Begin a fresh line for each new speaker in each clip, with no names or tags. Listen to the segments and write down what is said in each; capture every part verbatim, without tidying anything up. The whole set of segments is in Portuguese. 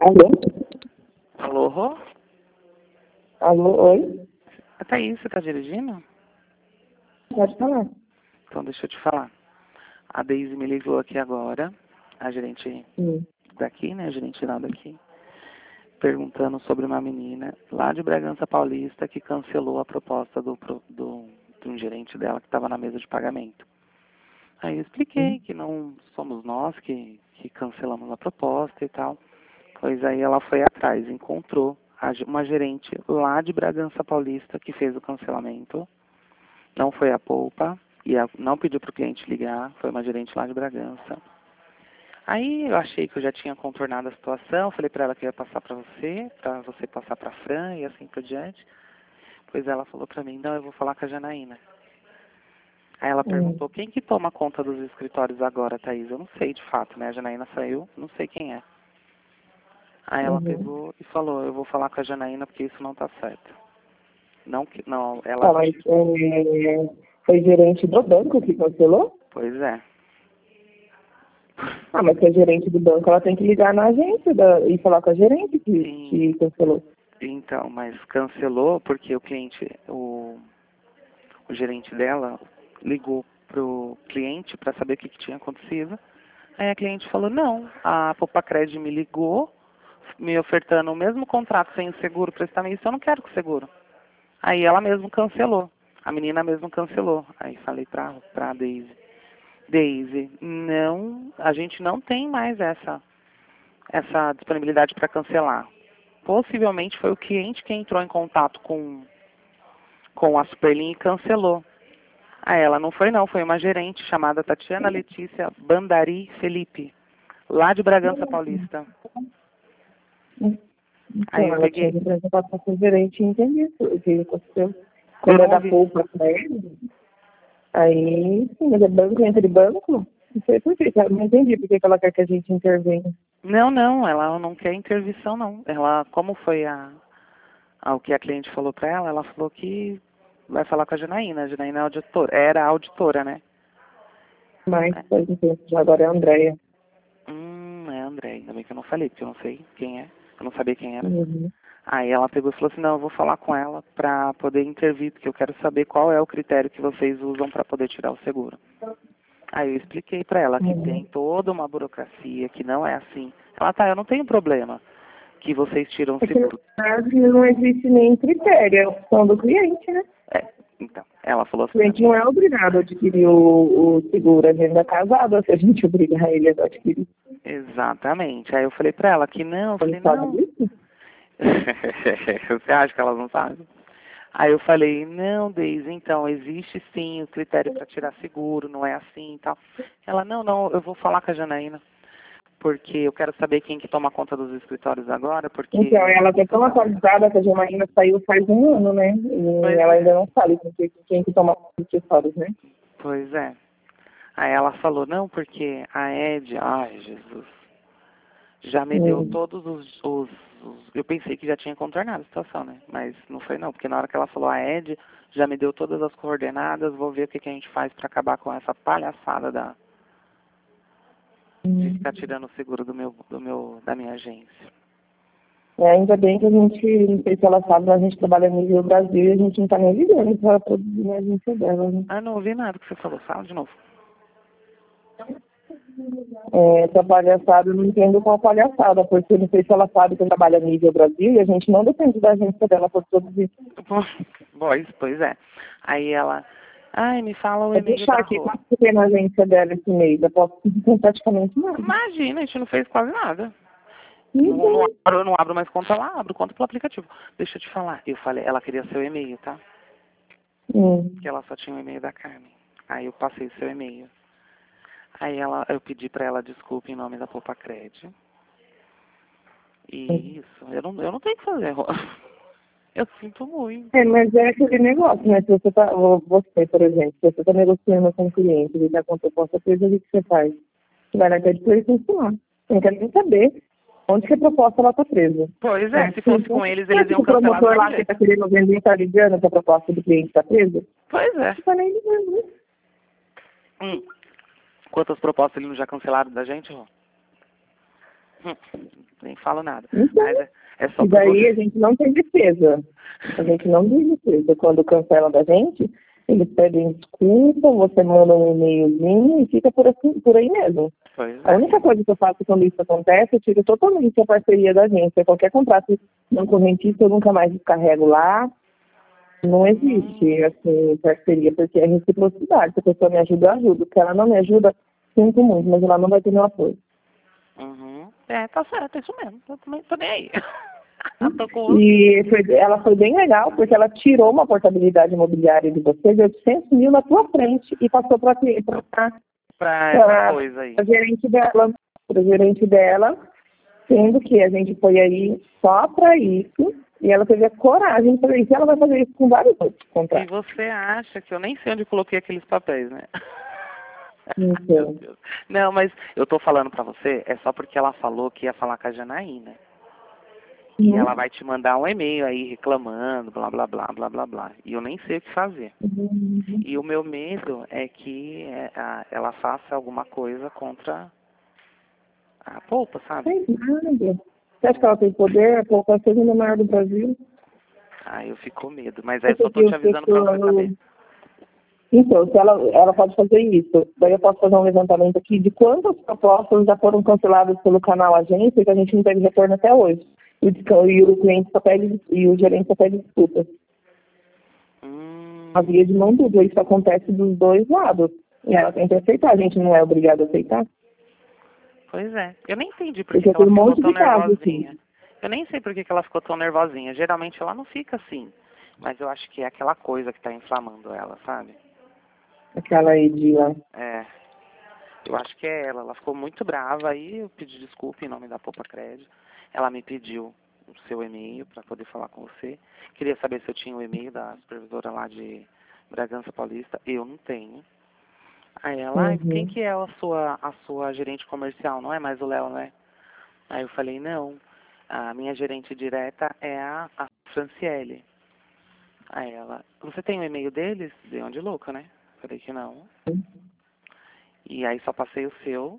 Alô?
Alô, Rô?
Alô, oi?
É Thaís, você tá dirigindo?
Pode falar.
Então deixa eu te falar. A Daisy me ligou aqui agora, a gerente
Hum.
daqui, né, a gerente geral daqui, perguntando sobre uma menina lá de Bragança Paulista que cancelou a proposta do, pro- do, de um gerente dela que estava na mesa de pagamento. Aí eu expliquei que não somos nós que, que cancelamos a proposta e tal. Pois aí ela foi atrás, encontrou a ge- uma gerente lá de Bragança Paulista que fez o cancelamento. Não foi a Polpa e a- não pediu para o cliente ligar, foi uma gerente lá de Bragança. Aí eu achei que eu já tinha contornado a situação, falei para ela que ia passar para você, para você passar para a Fran e assim por diante. Pois ela falou para mim, não, eu vou falar com a Janaína. Aí ela
Hum.
perguntou, quem que toma conta dos escritórios agora, Thaís? Eu não sei de fato, né? A Janaína saiu, não sei quem é. Aí ela
Uhum.
pegou e falou, eu vou falar com a Janaína porque isso não tá certo. Não, que não,
Tá,
ela...
mas é, foi gerente do banco que cancelou?
Pois é.
Ah, mas se é gerente do banco, ela tem que ligar na agência da, e falar com a gerente que,
Sim.
que cancelou.
Então, mas cancelou porque o cliente, o, o gerente dela ligou pro cliente para saber o que, que tinha acontecido. Aí a cliente falou, não, a Popacred me ligou, me ofertando o mesmo contrato sem o seguro para estar isso, eu não quero com o seguro. Aí ela mesmo cancelou. A menina mesmo cancelou. Aí falei pra, pra Daisy, Daisy, não, a gente não tem mais essa, essa disponibilidade para cancelar. Possivelmente foi o cliente que entrou em contato com, com a Superlin e cancelou. Ah, ela não foi não, foi uma gerente chamada Tatiana Letícia Bandari Felipe, lá de Bragança Paulista. Aí
Então,
eu
ela tinha
peguei,
que apresentar para o gerente e entender o que aconteceu. Quando
eu
é
não
da
vi.
polpa para ele, aí sim, mas é banco entre banco? Não sei por quê, eu não entendi por que que ela quer que a gente intervenha.
Não, não, ela não quer intervenção não. Ela, como foi a, a o que a cliente falou pra ela, ela falou que vai falar com a Janaína. A Janaína é auditora, era auditora, né?
Mas,
É.
faz um tempo, já agora é a Andréia.
Hum, é André, ainda bem que eu não falei, porque eu não sei quem é. Eu não sabia quem era.
Uhum.
Aí ela pegou e falou assim, não, eu vou falar com ela pra poder intervir, porque eu quero saber qual é o critério que vocês usam pra poder tirar o seguro. Aí eu expliquei pra ela que
Uhum.
tem toda uma burocracia, que não é assim. Ela, tá, eu não tenho problema que vocês tiram o
É que, na
seguro.
verdade, não existe nem critério, é a opção do cliente, né?
É, então, ela falou
O
assim pra
cliente
mim,
não é obrigado a adquirir o, o seguro, a gente é casado, se a gente obrigar ele a adquirir.
exatamente. Aí eu falei pra ela que não, eu
Ele
falei,
sabe
não.
disso?
Você acha que elas não sabem? Aí eu falei, não, Deise, então, existe sim o critério para tirar seguro, não é assim e tal. Ela, não, não, eu vou falar com a Janaína, porque eu quero saber quem que toma conta dos escritórios agora,
Então,
porque...
ela está tão atualizada que a Janaína saiu faz um ano, né? E
Pois
ela ainda
é,
não sabe quem, quem que toma os acessórios, né?
pois é. Aí ela falou, não, porque a Ed, ai, Jesus, já me deu
Hum.
todos os, os, os- eu pensei que já tinha contornado a situação, né? Mas não foi não, porque na hora que ela falou a Ed, já me deu todas as coordenadas, vou ver o que, que a gente faz para acabar com essa palhaçada da, de
Hum.
ficar tirando o seguro do meu, do meu, da minha agência.
É, ainda bem que a gente, não sei se ela sabe, mas a gente trabalha no Rio Brasil e a gente não está nem ligando para produzir na agência dela, né?
Ah, não ouvi nada que você falou, fala de novo.
É, essa palhaçada, eu não entendo qual palhaçada, porque eu não sei se ela sabe que eu trabalho a nível Brasil e a gente não depende da agência dela para produzir.
Pois, pois é. Aí ela, ai, me fala o
É
e-mail
deixar
da
aqui,
Rô.
quanto que tem na agência dela esse mês? Eu posso não praticamente nada.
Imagina, a gente não fez quase nada. Não, não
Então,
abro, eu não abro mais conta lá, abro conta pelo aplicativo. Deixa eu te falar, eu falei, ela queria seu e-mail, tá?
hum,
Que ela só tinha o e-mail da Carmen. Aí eu passei o seu e-mail. Aí ela, eu pedi pra ela desculpa em nome da Popacred. E isso, eu não, eu não tenho o que fazer, Rô. Eu sinto muito.
é, mas é aquele negócio, né? Se você tá, ou você, por exemplo, se você está negociando com o cliente, ele está com a proposta presa, o que você faz? Você vai na creditora e funcionar. Você não quer nem saber onde que a proposta ela está presa.
Pois é,
É,
se fosse
então,
com eles,
mas
eles
se
iam
o
cancelar do
promotor
mesmo
lá que
jeito.
está querendo vender está ligando que a proposta do cliente está presa, não
Pois é.
está nem ligando, né?
Hum. Quantas propostas eles não já cancelaram da gente, Rô? Hum, nem falo nada.
Então,
Mas é, é só
e
pra
daí
você.
a gente não tem defesa. A gente não tem defesa. Quando cancela da gente, eles pedem desculpa, você manda um e-mailzinho e fica por, assim, por aí mesmo.
Pois
A
é.
única coisa que eu faço quando isso acontece, eu tiro totalmente a parceria da agência. Qualquer contrato não correntista eu nunca mais descarrego lá. Não existe, assim, parceria, porque é reciprocidade. Se a pessoa me ajuda, eu ajudo. Se ela não me ajuda, sinto muito, mas ela não vai ter meu apoio.
Uhum. É, tá certo, é isso mesmo. Eu também tô nem aí. Eu tô com...
E foi, ela foi bem legal, porque ela tirou uma portabilidade imobiliária de você de oitocentos mil na tua frente e passou para
pra essa coisa aí.
a gerente dela, para gerente dela, sendo que a gente foi aí só para isso, e ela teve a coragem de fazer isso. E ela vai fazer isso com vários outros
E
contratos.
você acha que eu nem sei onde coloquei aqueles papéis, né? Meu
Então,
Deus. Não, mas eu tô falando pra você, é só porque ela falou que ia falar com a Janaína. E
uhum.
ela vai te mandar um e-mail aí reclamando, blá, blá, blá, blá, blá, blá. E eu nem sei o que fazer.
Uhum.
E o meu medo é que é, a, ela faça alguma coisa contra a polpa, sabe?
Tem nada. Você acha que ela tem poder? A pouco a segunda maior do Brasil.
Aí eu fico com medo. Mas aí eu só tô
Porque
te
as
avisando pra você
pessoas...
saber.
Então, se ela, ela pode fazer isso. Daí eu posso fazer um levantamento aqui de quantas propostas já foram canceladas pelo canal agência que a gente não teve retorno até hoje. E o, e o cliente só pede, e o gerente só pede desculpas.
Hum,
A via de mão dupla, isso acontece dos dois lados. E ela tem que aceitar, a gente não é obrigado a aceitar.
pois é. Eu nem entendi por que,
Porque
que
tem
ela
um
ficou
monte
tão
de casos, assim.
nervosinha. Eu nem sei por que, que ela ficou tão nervosinha. Geralmente ela não fica assim. Mas eu acho que é aquela coisa que tá inflamando ela, sabe?
Aquela aí de lá.
É. Eu acho que é ela. Ela ficou muito brava. Aí eu pedi desculpa em nome da Popa Crédito. Ela me pediu o seu e-mail para poder falar com você. Queria saber se eu tinha o e-mail da supervisora lá de Bragança Paulista. Eu não tenho. Aí ela, ah, quem
Uhum.
que é a sua, a sua gerente comercial? Não é mais o Léo, né? Aí eu falei, não. A minha gerente direta é a, a Franciele. Aí ela, você tem o e-mail deles? Deu de louca, né? Falei que não. E aí só passei o seu.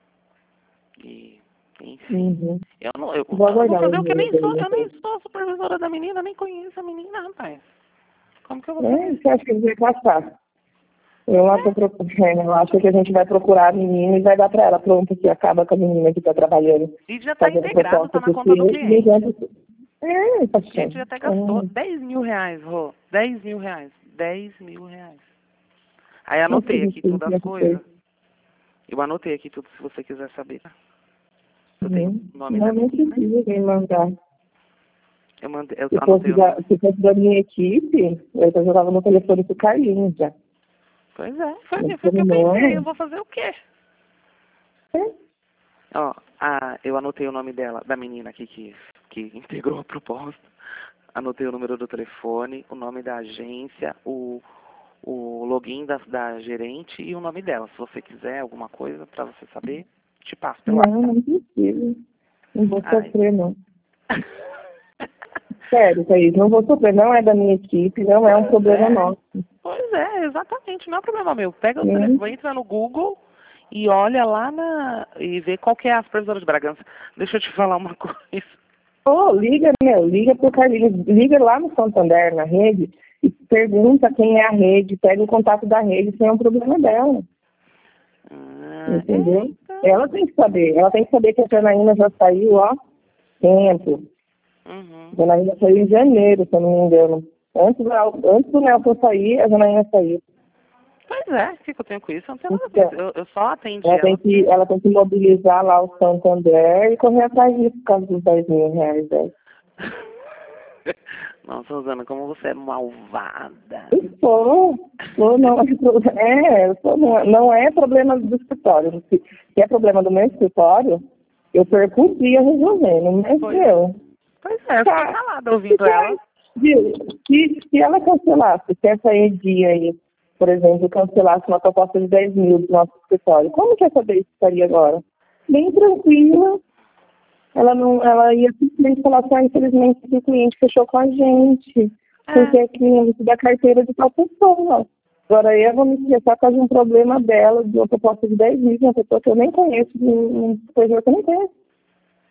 E, enfim.
Uhum.
Eu não, eu,
Vou
eu vou
aguardar o
fazer o que eu
e-mail
nem sou,
dele,
eu nem
então.
sou a supervisora da menina, nem conheço a menina, rapaz. Como que eu vou fazer
É,
isso?
você acha que ele vai passar? Eu lá tô procurando, eu acho que a gente vai procurar a menina e vai dar pra ela, pronto, que acaba com a menina que tá trabalhando,
E já tá
fazendo
integrado, tá
proposta,
na
porque
conta do
ninguém
cliente.
é,
O cliente já
paixão.
até gastou
É,
dez mil reais, Rô. dez mil reais. dez mil reais. Aí
não sei
anotei
se
aqui
tem
todas as
que
coisas.
ter.
Eu anotei aqui tudo se você quiser saber. Eu tenho
Uhum.
o nome da
Não, não
menina.
precisa me mandar.
Eu, mandei, eu
Se
anotei
fosse,
o
da,
nome.
se fosse da minha equipe, eu já jogava no telefone pro Carlinhos já.
Pois é, foi,
Mas
foi o que eu
como não
pensei.
é,
Eu vou fazer o quê?
é.
Ó, a, eu anotei o nome dela, da menina aqui que, que integrou a proposta. Anotei o número do telefone, o nome da agência, o, o login da, da gerente e o nome dela. Se você quiser alguma coisa pra você saber, te passo pelo
Não,
WhatsApp.
não precisa. Não vou
Ai.
sofrer, não. Sério, Thaís, não vou sofrer. Não é da minha equipe, não é um
Pois
problema
é.
nosso.
Pois é, exatamente. Não é problema meu. Pega o
Né?
telefone, entra no Google e olha lá na e vê qual que é a supervisora de Bragança. Deixa eu te falar uma coisa.
Ô, liga, meu, liga pro Carlinhos, liga lá no Santander, na rede, e pergunta quem é a rede, pega o contato da rede, se é um problema dela,
Ah,
entendeu?
eita.
Ela tem que saber, ela tem que saber que a Janaína já saiu, ó, tempo.
Uhum.
A Janaína saiu em janeiro, se eu não me engano. Antes, do- antes do Nelson sair, a Janaína saiu.
Pois é, o que, que eu tenho com isso? Eu não tenho nada com
Então,
isso. Eu, eu só atendi
ela tem
ela
que,
porque.
ela tem que mobilizar lá o Santander e correr atrás disso por causa dos dez mil reais dela.
Nossa, Rosana, como você é malvada.
Eu sou, sou não, é, pro- é, eu sou, não, é- não é problema do escritório. Se, se é problema do meu escritório, eu perco o dia resolvendo, mas
Pois,
eu.
pois é, eu fiquei
Tá,
calada
se,
ouvindo ela.
for- se, se, se ela cancelasse, se essa dia aí, por exemplo, cancelasse uma proposta de dez mil do nosso escritório, como que essa vez estaria agora? Bem tranquila, ela não, ela ia simplesmente falar assim, ah, infelizmente o cliente fechou com a gente, porque
É,
é cliente da carteira de tal pessoa. Agora eu vou me estressar por causa de um problema dela, de uma proposta de dez mil, de uma pessoa que eu nem conheço, de um supervisor que eu nem conheço.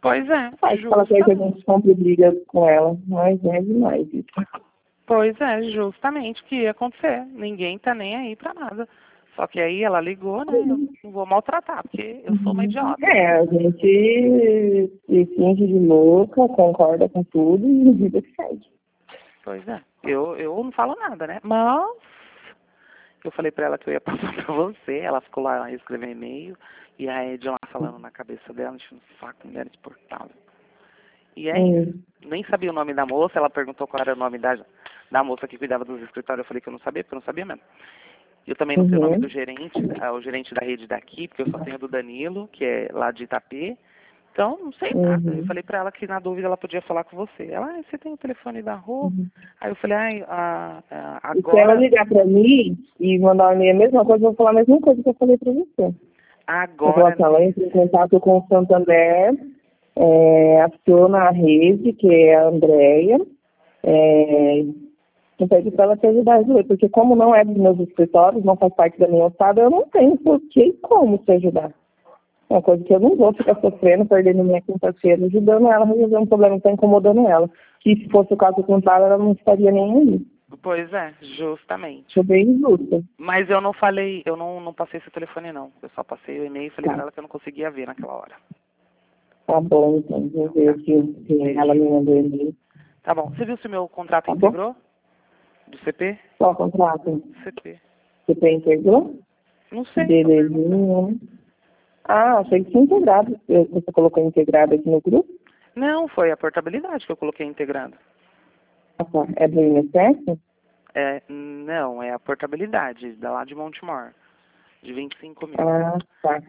Pois é.
Faz que ela quer que a gente compre briga com ela, mas é demais isso.
Pois é, justamente o que ia acontecer. Ninguém tá nem aí pra nada. Só que aí ela ligou, né? Eu não vou maltratar, porque eu sou uma idiota.
É, a gente se finge de louca, concorda com tudo e vida que segue.
Pois é. Eu, eu não falo nada, né? Mas eu falei pra ela que eu ia passar pra você. Ela ficou lá escrevendo e-mail. E a Ed lá falando na cabeça dela, enchendo o saco, mulher insuportável. E é
Hum.
isso. Nem sabia o nome da moça. Ela perguntou qual era o nome da, da moça que cuidava dos escritórios. Eu falei que eu não sabia, porque eu não sabia mesmo. Eu também não sei o nome
Uhum.
do gerente, o gerente da rede daqui, porque eu só tenho do Danilo, que é lá de Itapê. Então, não sei nada. Eu
Uhum.
falei pra ela que na dúvida ela podia falar com você. Ela, ah, você tem o telefone da Rô?
Uhum.
Aí eu falei, ai, ah, ah,
E se ela
agora,
ligar pra mim e mandar a minha mesma coisa, eu vou falar a mesma coisa que eu falei pra você. Eu vou falar
agora,
assim, ela entra em contato com o Santander, é, aciona a rede, que é a Andréia, é, e pede para ela te ajudar a resolver, porque como não é dos meus escritórios, não faz parte da minha ossada, eu não tenho por que e como te ajudar. É uma coisa que eu não vou ficar sofrendo, perdendo minha quinta-feira, ajudando ela a resolver um problema que está incomodando ela. Que se fosse o caso contrário, ela não estaria nem aí.
pois é, justamente.
Sou bem injusta.
Mas eu não falei, eu não, não passei esse telefone não. Eu só passei o e-mail e falei
Tá.
pra ela que eu não conseguia ver naquela hora.
Tá bom, então. Vou
Então
ver
tá.
aqui se
Beijo.
ela me mandou e-mail.
Tá bom. Você viu se o meu contrato
Tá bom?
integrou? Do C P?
Qual contrato?
C P.
Você tem integrou?
Não sei, tô perguntando.
Belezinha. Ah, achei que tinha integrado. Eu- Você colocou integrado aqui no grupo?
Não, foi a portabilidade que eu coloquei integrado.
Ah, tá. É do I N S S?
É, não, é a portabilidade, da lá de Montemor, de vinte e cinco mil.
Ah, tá.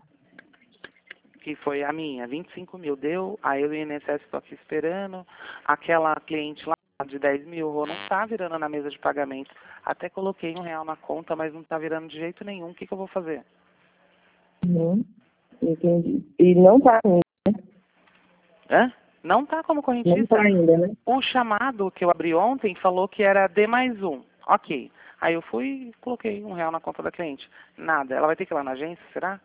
Que foi a minha, vinte e cinco mil deu, aí o I N S S estou aqui esperando, aquela cliente lá de dez mil, não está virando na mesa de pagamento. Até coloquei um real na conta, mas não está virando de jeito nenhum. O que, que eu vou fazer?
Uhum. Entendi. E não tá ainda, né?
Hã? Não está como
Não
correntista.
tá ainda, né?
O chamado que eu abri ontem falou que era D mais um. Ok. Aí eu fui e coloquei um real na conta da cliente. Nada. Ela vai ter que ir lá na agência, será?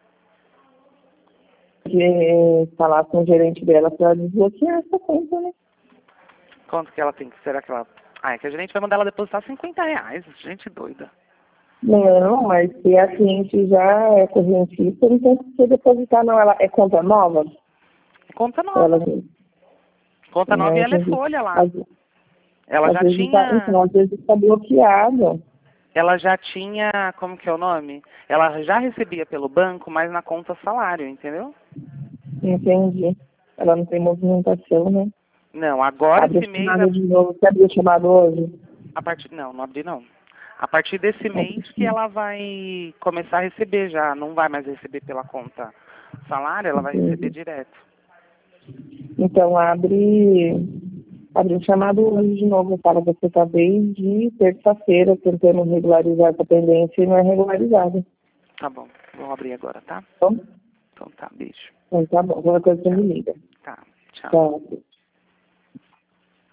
De falar com o gerente dela para desbloquear essa conta, né?
Quanto que ela tem? Será que ela... Ah, é que a gerente vai mandar ela depositar cinquenta reais. Gente doida.
Não, mas se a cliente já é correntista, não tem que depositar, não. Ela é conta nova?
Conta
Ela,
nova. Conta nova e
né,
ela é folha lá.
às,
Ela
às
já
vezes tá,
tinha...
então, às vezes está bloqueado.
Ela já tinha... Como que é o nome? Ela já recebia pelo banco, mas na conta salário, entendeu?
Entendi. Ela não tem movimentação, né?
Não, agora
Abre
esse
o
mês...
chamado de novo. Você abriu o chamado hoje?
A partir... Não, não abri não. A partir desse mês que ela vai começar a receber já. Não vai mais receber pela conta salário, ela vai receber
Entendi.
direto.
Então, abre, abre o chamado hoje de novo. Fala que você está desde terça-feira tentando regularizar essa pendência e não é regularizada.
Tá bom. Vou abrir agora, tá?
Então,
Então tá, beijo.
então tá bom. Qualquer coisa você
Tchau.
me liga.
Tá, tchau.
Tchau.